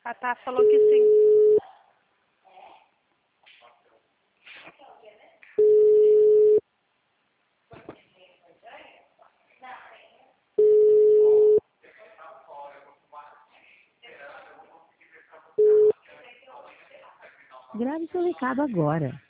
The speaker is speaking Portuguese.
A Tá falou que sim. Grave seu recado agora.